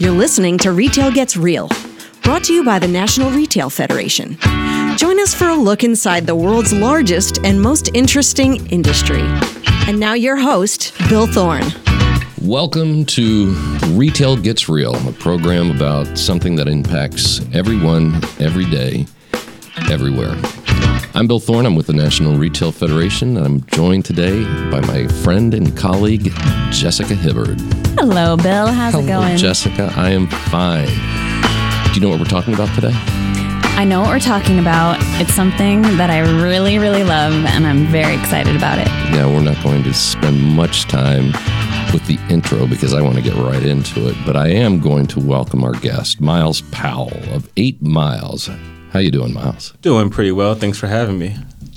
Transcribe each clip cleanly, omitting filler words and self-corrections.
You're listening to Retail Gets Real, brought to you by the National Retail Federation. Join us for a look inside the world's largest and most interesting industry. And now your host, Bill Thorne. Welcome to Retail Gets Real, a program about something that impacts everyone, every day, everywhere. I'm Bill Thorne. I'm with the National Retail Federation, and I'm joined today by my friend and colleague, Jessica Hibbard. Hello, Bill. How's it going? Jessica. I am fine. Do you know what we're talking about today? I know what we're talking about. It's something that I really, really love, and I'm very excited about it. Yeah, we're not going to spend much time with the intro because I want to get right into it, but I am going to welcome our guest, Miles Powell of 8 Miles. How you doing, Miles? Doing pretty well. Thanks for having me.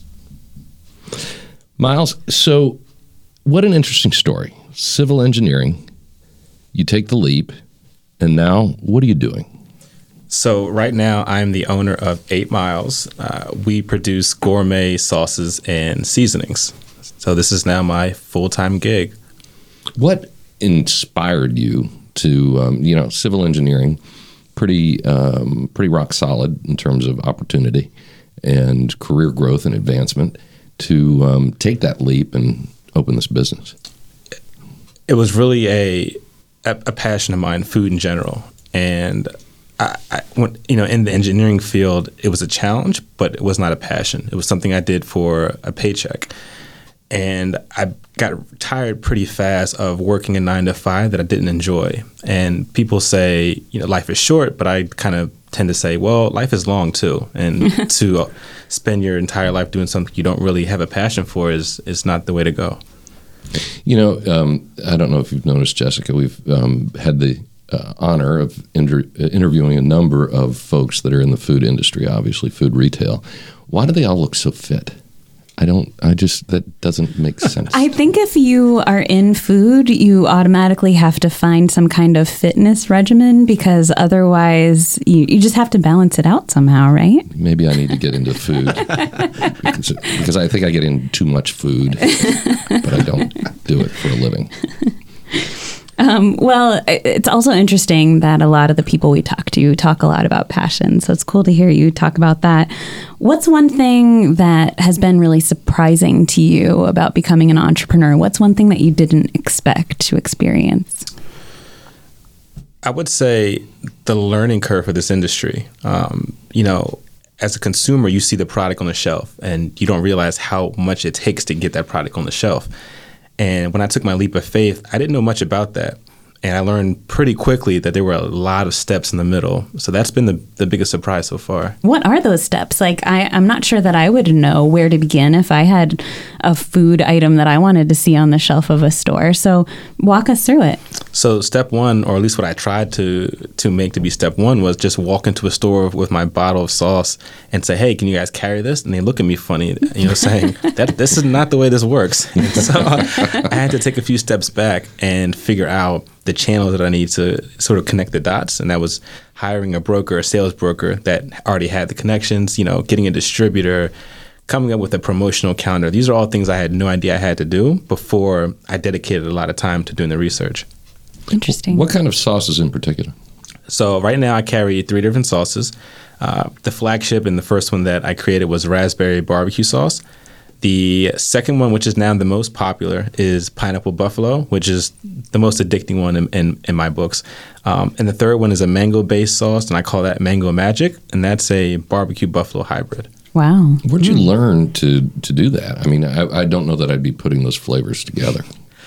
Miles, so what an interesting story. Civil engineering, you take the leap, and now what are you doing? So right now, I'm the owner of 8 Miles. We produce gourmet sauces and seasonings. So this is now my full-time gig. What inspired you to, civil engineering, pretty rock solid in terms of opportunity and career growth and advancement, to take that leap and open this business? It was really a passion of mine, food in general. And I went, in the engineering field, it was a challenge, but it was not a passion. It was something I did for a paycheck. And I got tired pretty fast of working a 9-to-5 that I didn't enjoy. And people say, life is short, but I kind of tend to say, well, life is long too. And to spend your entire life doing something you don't really have a passion for is not the way to go. I don't know if you've noticed, Jessica, we've had the honor of interviewing a number of folks that are in the food industry, obviously food retail. Why do they all look so fit? That doesn't make sense. I think if you are in food, you automatically have to find some kind of fitness regimen, because otherwise you just have to balance it out somehow, right? Maybe I need to get into food because I think I get in too much food, but I don't do it for a living. Well, it's also interesting that a lot of the people we talk to talk a lot about passion. So it's cool to hear you talk about that. What's one thing that has been really surprising to you about becoming an entrepreneur? What's one thing that you didn't expect to experience? I would say the learning curve for this industry. As a consumer, you see the product on the shelf and you don't realize how much it takes to get that product on the shelf. And when I took my leap of faith, I didn't know much about that. And I learned pretty quickly that there were a lot of steps in the middle. So that's been the biggest surprise so far. What are those steps? I'm not sure that I would know where to begin if I had a food item that I wanted to see on the shelf of a store. So walk us through it. So step one, or at least what I tried to make to be step one, was just walk into a store with my bottle of sauce and say, hey, can you guys carry this? And they look at me funny, saying that this is not the way this works. And so I had to take a few steps back and figure out the channels that I need to sort of connect the dots. And that was hiring a broker, a sales broker that already had the connections, getting a distributor, coming up with a promotional calendar. These are all things I had no idea I had to do before I dedicated a lot of time to doing the research. Interesting. What kind of sauces in particular? So right now I carry 3 different sauces. The flagship and the first one that I created was raspberry barbecue sauce. The second one, which is now the most popular, is pineapple buffalo, which is the most addicting one in my books. And the third one is a mango-based sauce, and I call that Mango Magic, and that's a barbecue buffalo hybrid. Wow. Where'd you learn to do that? I mean, I don't know that I'd be putting those flavors together.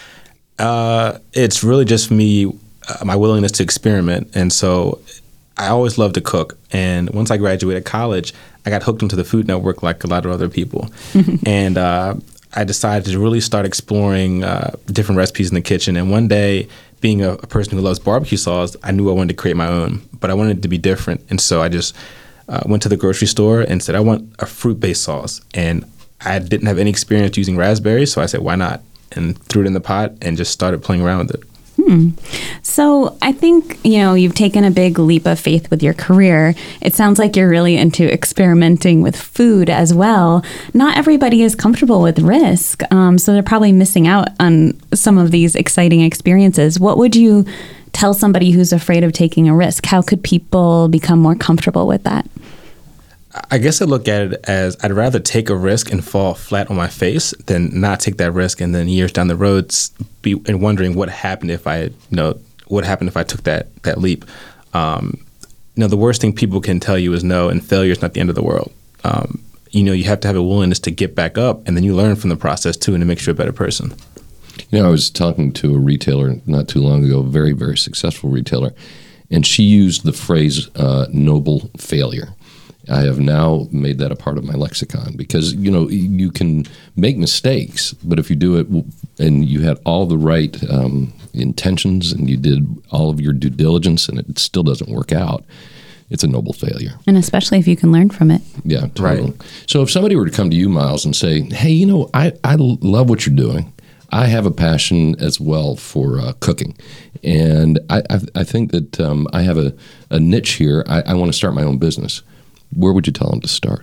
It's really just me, my willingness to experiment. And so I always loved to cook. And once I graduated college, I got hooked into the Food Network like a lot of other people. And I decided to really start exploring different recipes in the kitchen. And one day, being a person who loves barbecue sauce, I knew I wanted to create my own, but I wanted it to be different. And so I just went to the grocery store and said, I want a fruit-based sauce. And I didn't have any experience using raspberries, so I said, why not? And threw it in the pot and just started playing around with it. So I think, you've taken a big leap of faith with your career. It sounds like you're really into experimenting with food as well. Not everybody is comfortable with risk, so they're probably missing out on some of these exciting experiences. What would you tell somebody who's afraid of taking a risk? How could people become more comfortable with that? I guess I look at it as I'd rather take a risk and fall flat on my face than not take that risk and then years down the road be wondering what happened if I took that leap. The worst thing people can tell you is no, and failure is not the end of the world. You have to have a willingness to get back up, and then you learn from the process too, and it makes you a better person. I was talking to a retailer not too long ago, a very, very successful retailer, and she used the phrase noble failure. I have now made that a part of my lexicon because, you can make mistakes, but if you do it and you had all the right intentions and you did all of your due diligence and it still doesn't work out, it's a noble failure. And especially if you can learn from it. Yeah, totally. Right. So if somebody were to come to you, Miles, and say, hey, I love what you're doing. I have a passion as well for cooking. And I think that I have a niche here. I want to start my own business. Where would you tell them to start?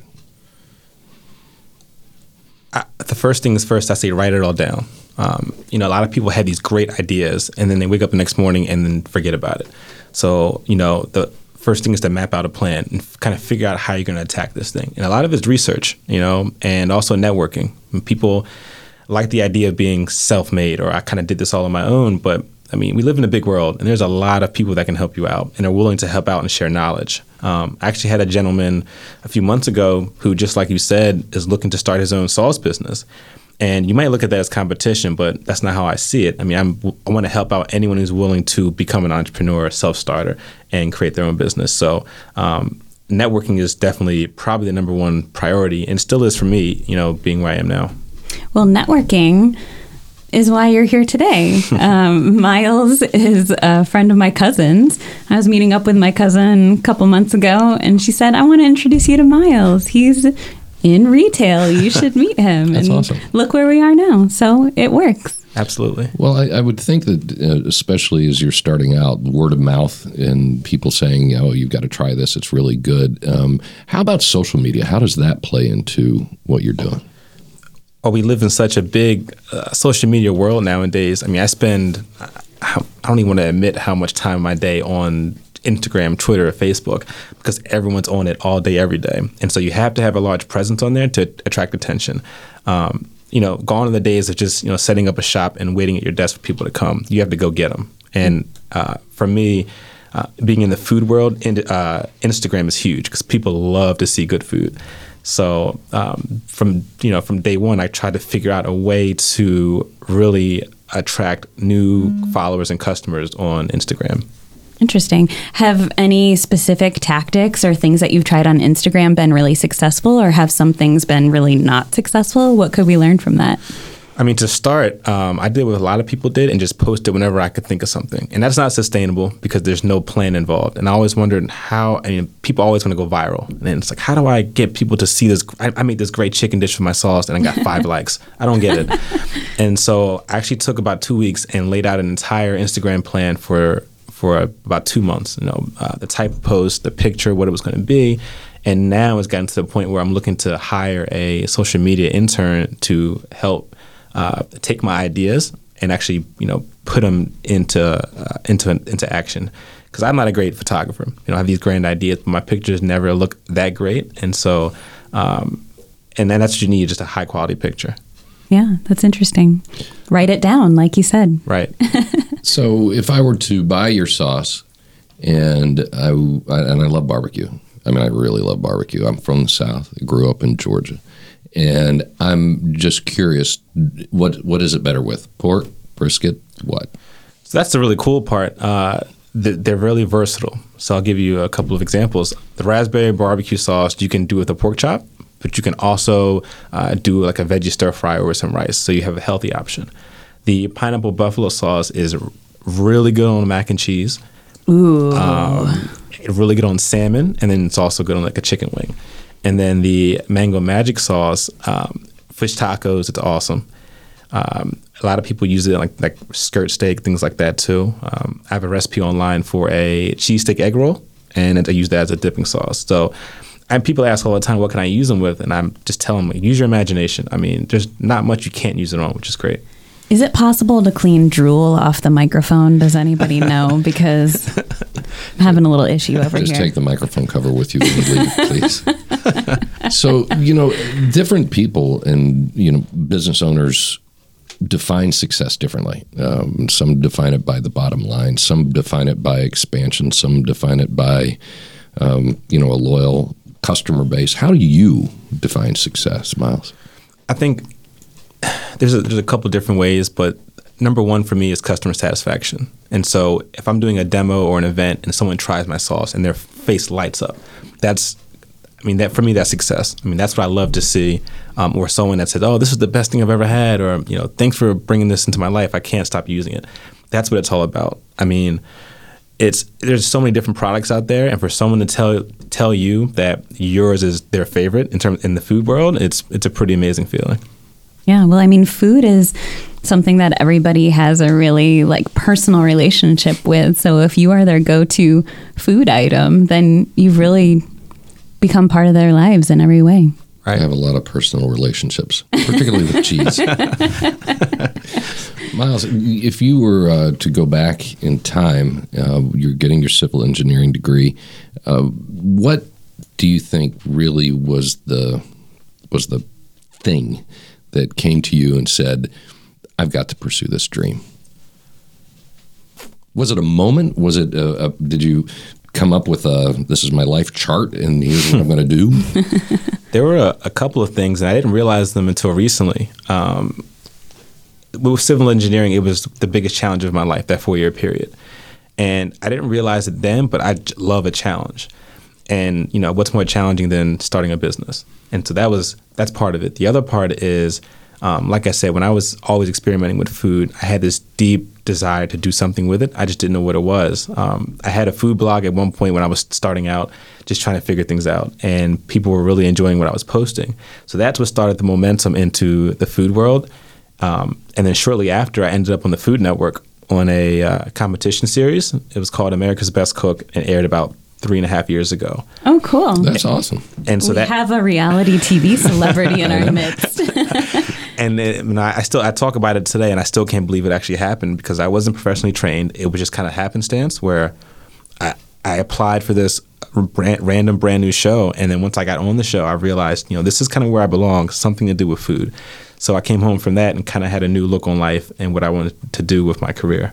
The first thing is first, I say write it all down. A lot of people have these great ideas and then they wake up the next morning and then forget about it. So, the first thing is to map out a plan and kind of figure out how you're going to attack this thing. And a lot of it's research, and also networking. And people like the idea of being self-made, or I kind of did this all on my own, but we live in a big world and there's a lot of people that can help you out and are willing to help out and share knowledge. I actually had a gentleman a few months ago who, just like you said, is looking to start his own sauce business. And you might look at that as competition, but that's not how I see it. I want to help out anyone who's willing to become an entrepreneur, self-starter, and create their own business. So networking is definitely probably the number one priority, and still is for me, being where I am now. Well, networking is why you're here today. Miles is a friend of my cousin's. I was meeting up with my cousin a couple months ago, and she said, I want to introduce you to Miles. He's in retail. You should meet him. That's and awesome. Look where we are now. So it works. Absolutely. Well, I would think that especially as you're starting out, word of mouth and people saying, you've got to try this, it's really good. How about social media? How does that play into what you're doing? Well, we live in such a big social media world nowadays. I don't even want to admit how much time of my day on Instagram, Twitter, or Facebook, because everyone's on it all day, every day. And so you have to have a large presence on there to attract attention. Gone are the days of just, setting up a shop and waiting at your desk for people to come. You have to go get them. And for me, being in the food world, Instagram is huge because people love to see good food. So from day one, I tried to figure out a way to really attract new followers and customers on Instagram. Interesting. Have any specific tactics or things that you've tried on Instagram been really successful, or have some things been really not successful? What could we learn from that? To start, I did what a lot of people did and just posted whenever I could think of something. And that's not sustainable because there's no plan involved. And I always wondered people always want to go viral. And it's like, how do I get people to see this? I made this great chicken dish for my sauce and I got 5 likes. I don't get it. And so I actually took about 2 weeks and laid out an entire Instagram plan for about 2 months. The type of post, the picture, what it was going to be. And now it's gotten to the point where I'm looking to hire a social media intern to help take my ideas and actually, put them into action. Because I'm not a great photographer. I have these grand ideas, but my pictures never look that great. And so, and then that's what you need, just a high quality picture. Yeah, that's interesting. Write it down, like you said. Right. So if I were to buy your sauce, and I love barbecue. I really love barbecue. I'm from the South. I grew up in Georgia. And I'm just curious, what is it better with? Pork, brisket, what? So that's the really cool part. They're really versatile. So I'll give you a couple of examples. The raspberry barbecue sauce you can do with a pork chop, but you can also do like a veggie stir fry over some rice. So you have a healthy option. The pineapple buffalo sauce is really good on mac and cheese. Ooh. Really good on salmon, and then it's also good on like a chicken wing. And then the mango magic sauce, fish tacos, it's awesome. A lot of people use it like skirt steak, things like that too. I have a recipe online for a cheesesteak egg roll, and I use that as a dipping sauce. So people ask all the time, what can I use them with? And I'm just telling them, use your imagination. There's not much you can't use it on, which is great. Is it possible to clean drool off the microphone? Does anybody know? Because I'm having a little issue over Just here. take the microphone cover with you when you leave, please. So, different people and, business owners define success differently. Some define it by the bottom line. Some define it by expansion. Some define it by, a loyal customer base. How do you define success, Miles? I think there's a couple different ways, but number one for me is customer satisfaction. And so if I'm doing a demo or an event and someone tries my sauce and their face lights up, that for me, that's success. That's what I love to see. Or someone that says, "Oh, this is the best thing I've ever had," or, "Thanks for bringing this into my life. I can't stop using it." That's what it's all about. There's so many different products out there, and for someone to tell you that yours is their favorite in the food world, it's a pretty amazing feeling. Yeah, well, food is something that everybody has a really personal relationship with. So if you are their go-to food item, then you've really become part of their lives in every way. I have a lot of personal relationships, particularly with cheese. Miles, if you were to go back in time, you're getting your civil engineering degree. What do you think really was the thing that came to you and said, "I've got to pursue this dream"? Was it a moment? Was it? Did you come up with this is my life chart and here's what I'm going to do? There were a couple of things, and I didn't realize them until recently. With civil engineering, it was the biggest challenge of my life, that 4-year period. And I didn't realize it then, but I love a challenge. And, what's more challenging than starting a business? And so that's part of it. The other part is, like I said, when I was always experimenting with food, I had this deep desire to do something with it. I just didn't know what it was. I had a food blog at one point when I was starting out, just trying to figure things out. And people were really enjoying what I was posting. So that's what started the momentum into the food world. And then shortly after, I ended up on the Food Network on a competition series. It was called America's Best Cook and aired about 3.5 years ago. Oh, cool. That's awesome. And so we have a reality TV celebrity in our midst. And I talk about it today, and I still can't believe it actually happened because I wasn't professionally trained. It was just kind of happenstance where I applied for this random brand new show, and then once I got on the show, I realized, this is kind of where I belong, something to do with food. So I came home from that and kind of had a new look on life and what I wanted to do with my career.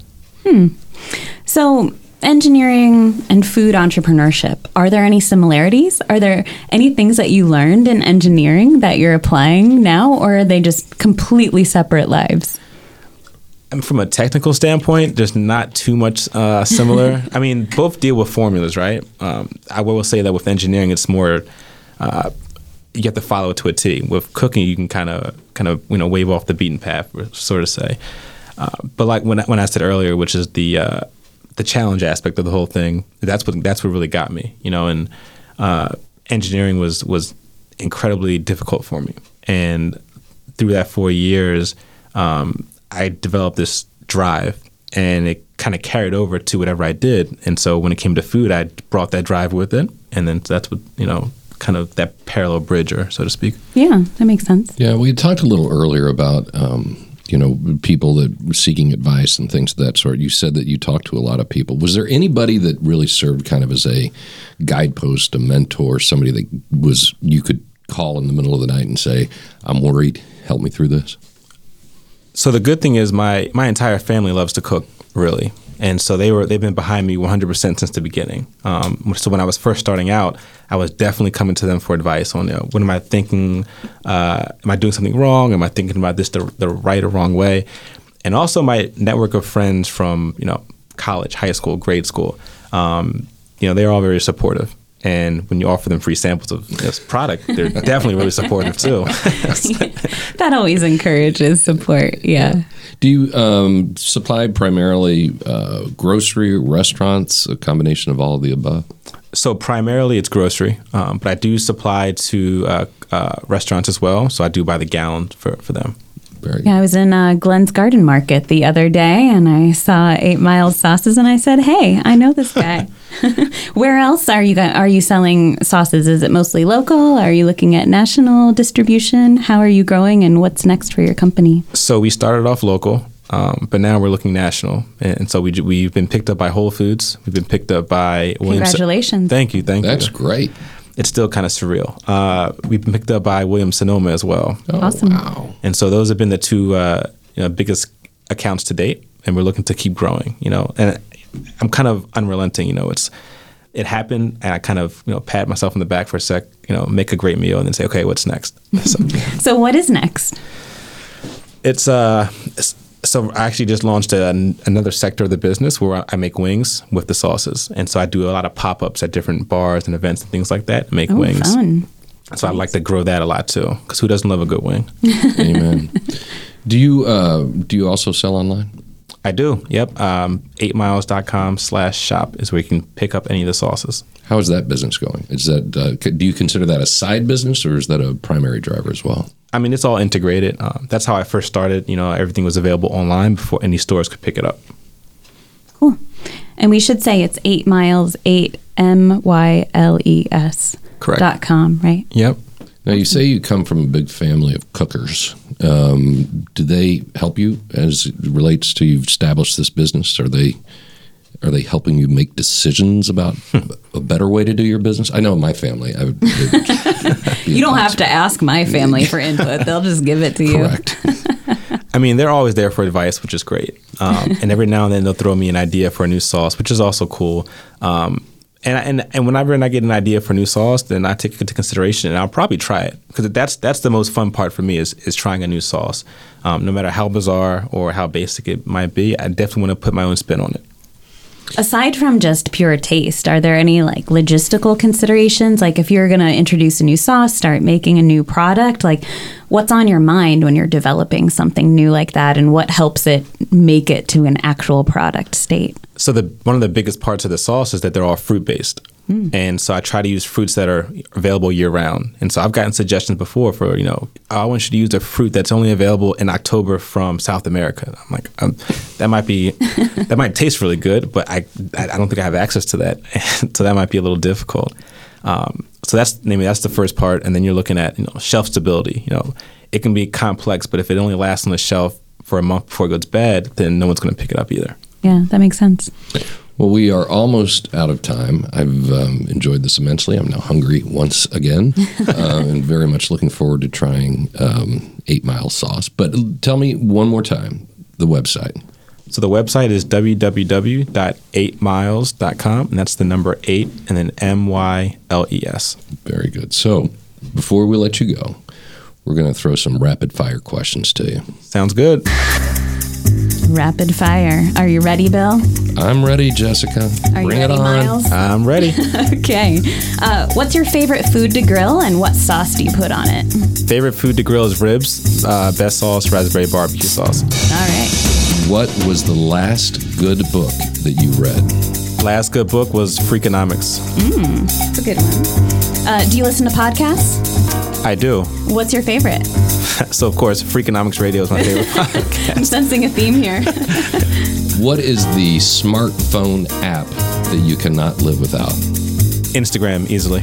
So engineering and food entrepreneurship, are there any similarities? Are there any things that you learned in engineering that you're applying now, or are they just completely separate lives? From a technical standpoint, there's not too much similar. Both deal with formulas, right? I will say that with engineering, it's more you have to follow it to a T. With cooking, you can kind of wave off the beaten path, sort of say. But like when I said earlier, which is the challenge aspect of the whole thing, that's what really got me. And engineering was incredibly difficult for me, and through that 4 years, I developed this drive, and it kind of carried over to whatever I did. And so when it came to food, I brought that drive with it, and then that's what kind of that parallel bridger, so to speak. Yeah, that makes sense. Yeah, we had talked a little earlier about people that were seeking advice and things of that sort. You said that you talked to a lot of people. Was there anybody that really served kind of as a guidepost, a mentor, somebody that you could call in the middle of the night and say, "I'm worried, help me through this"? So the good thing is my entire family loves to cook, really. And so they've been behind me 100% since the beginning. So when I was first starting out, I was definitely coming to them for advice on what am I thinking? Am I doing something wrong? Am I thinking about this the right or wrong way? And also my network of friends from college, high school, grade school. They're all very supportive. And when you offer them free samples of this product, they're definitely really supportive too. That always encourages support. Yeah. Do you supply primarily grocery, restaurants, a combination of all of the above? So primarily it's grocery, but I do supply to restaurants as well. So I do buy the gallon for them. Very good. Yeah, I was in Glenn's Garden Market the other day, and I saw 8 Miles sauces, and I said, "Hey, I know this guy." Where else are you selling sauces? Is it mostly local? Are you looking at national distribution? How are you growing, and what's next for your company? So we started off local, but now we're looking national, and so we've been picked up by Whole Foods. We've been picked up by Congratulations! Thank you. That's great. It's still kind of surreal. We've been picked up by Williams-Sonoma as well. Oh, Awesome. Wow. And so those have been the two biggest accounts to date, and we're looking to keep growing. And I'm kind of unrelenting. It happened, and I kind of pat myself on the back for a sec. Make a great meal, and then say, okay, what's next? So what is next? So I actually just launched another sector of the business where I make wings with the sauces, and so I do a lot of pop-ups at different bars and events and things like that. Make wings. Fun. So I'd like to grow that a lot too, because who doesn't love a good wing? Amen. Do you also sell online? I do. Yep. 8miles.com/shop is where you can pick up any of the sauces. How is that business going? Is that do you consider that a side business, or is that a primary driver as well? I mean, it's all integrated. That's how I first started. Everything was available online before any stores could pick it up. Cool. And we should say it's 8 Miles, 8 MYLES. Correct. .com, right? Yep. Now, you say you come from a big family of cookers. Do they help you as it relates to you've established this business? Are they helping you make decisions about a better way to do your business? I know my family. You don't have to ask my family for input. They'll just give it to you. Correct. I mean, they're always there for advice, which is great. And every now and then they'll throw me an idea for a new sauce, which is also cool. And whenever I get an idea for new sauce, then I take it into consideration, and I'll probably try it, because that's the most fun part for me is trying a new sauce. No matter how bizarre or how basic it might be, I definitely want to put my own spin on it. Aside from just pure taste, are there any logistical considerations? Like if you're going to introduce a new sauce, start making a new product, what's on your mind when you're developing something new like that, and what helps it make it to an actual product state? So one of the biggest parts of the sauce is that they're all fruit-based. And so I try to use fruits that are available year-round. And so I've gotten suggestions before for, I want you to use a fruit that's only available in October from South America. I'm like, that might taste really good, but I don't think I have access to that. So that might be a little difficult. So that's the first part. And then you're looking at, shelf stability. It can be complex, but if it only lasts on the shelf for a month before it goes bad, then no one's going to pick it up either. Yeah, that makes sense. Well, we are almost out of time. I've enjoyed this immensely. I'm now hungry once again, and very much looking forward to trying 8 Mile sauce. But tell me one more time, the website. So the website is www.8miles.com, and that's the number 8 and then MYLES. Very good. So before we let you go, we're going to throw some rapid fire questions to you. Sounds good. Rapid fire. Are you ready, Bill? I'm ready, Jessica. Are Bring you ready, it on. Miles? I'm ready. Okay. What's your favorite food to grill, and what sauce do you put on it? Favorite food to grill is ribs. Best sauce, raspberry barbecue sauce. All right. What was the last good book that you read? Last good book was Freakonomics. That's a good one. Do you listen to podcasts? I do. What's your favorite? So, of course, Freakonomics Radio is my favorite podcast. I'm sensing a theme here. What is the smartphone app that you cannot live without? Instagram, easily.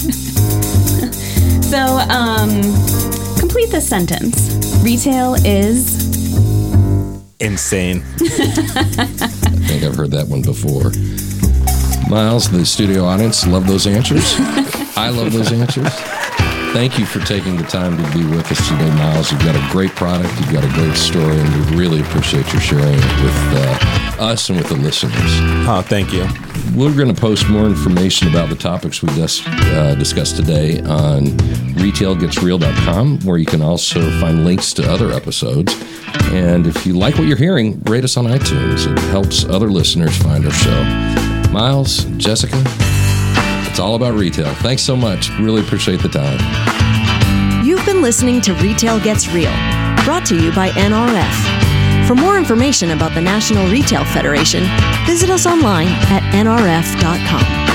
So, complete this sentence. Retail is... insane. I think I've heard that one before. Miles, the studio audience, love those answers. I love those answers. Thank you for taking the time to be with us today, Miles. You've got a great product. You've got a great story, and we really appreciate your sharing it with us and with the listeners. Oh, thank you. We're going to post more information about the topics we just discussed today on retailgetsreal.com, where you can also find links to other episodes. And if you like what you're hearing, rate us on iTunes. It helps other listeners find our show. Miles, Jessica, it's all about retail. Thanks so much. Really appreciate the time. You've been listening to Retail Gets Real, brought to you by NRF. For more information about the National Retail Federation, visit us online at nrf.com.